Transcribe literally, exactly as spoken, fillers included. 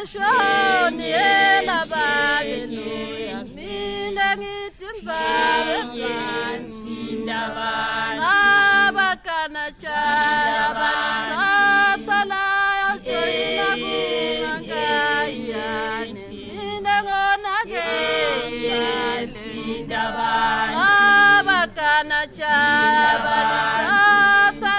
shoni elabaleluya mina ngitinzabe sindabana abakana chala balithatha layo joyina kungangayane mina ngonakele sindabana abakana chala balithatha